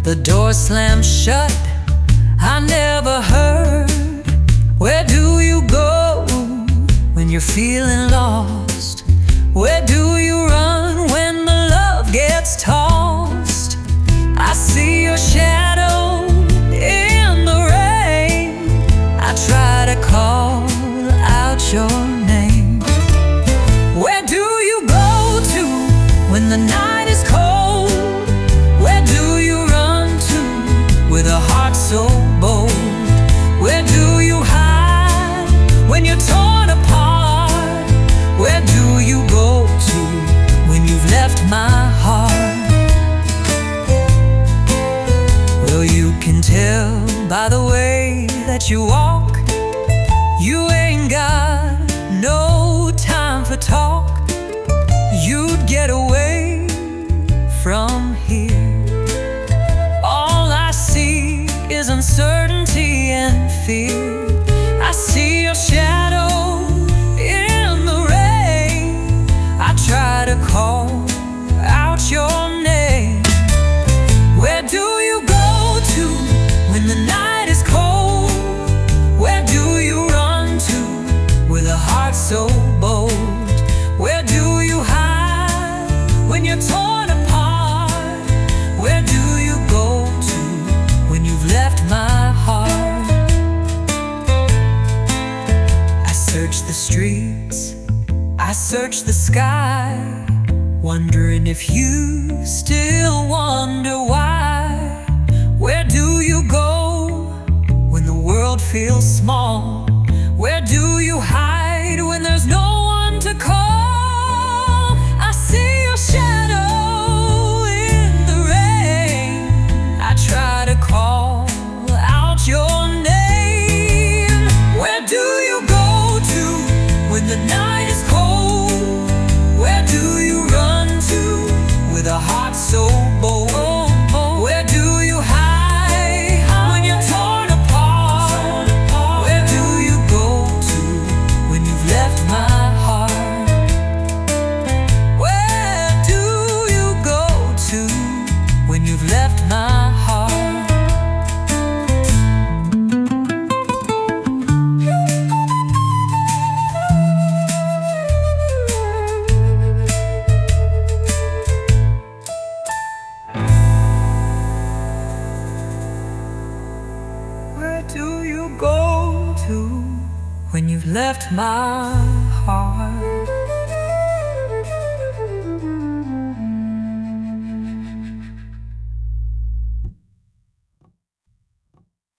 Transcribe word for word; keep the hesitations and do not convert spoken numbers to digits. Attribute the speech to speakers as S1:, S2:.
S1: the door slammed shut. I never heard. Where do you go when you're feeling lost? Where do you run when the love gets tossed? I see your shadow in the rain. I try to call out your name. Where do you go to when the night is cold? Where do you run to with a heart so bold? Where do you hide when you're torn apart? Where do you go to when you've left my heart? Well, you can tell by the way that you walk, you ain't got no time for talk. You'd get away from here. All I see is uncertainty and fear. I see your shadow in the rain. I try to call out your name. Where do you go to when the night is cold? Where do you run to with a heart so bold? Where do you hide when you're torn apart? Where do you go to when you've left my heart? I search the streets, I search the sky, wondering if you still wonder why. Where do you go when the world feels small? Where do you hide when there's no one to call? I see your shadow in the rain. I try to call out your name. Where do you go to when the night is cold? Where do you run to with a heart so bold? Where do you hide when you're torn apart? Where do you go to when you've left my heart? Where do you go to when you've left my heart? Where do you go to when you've left my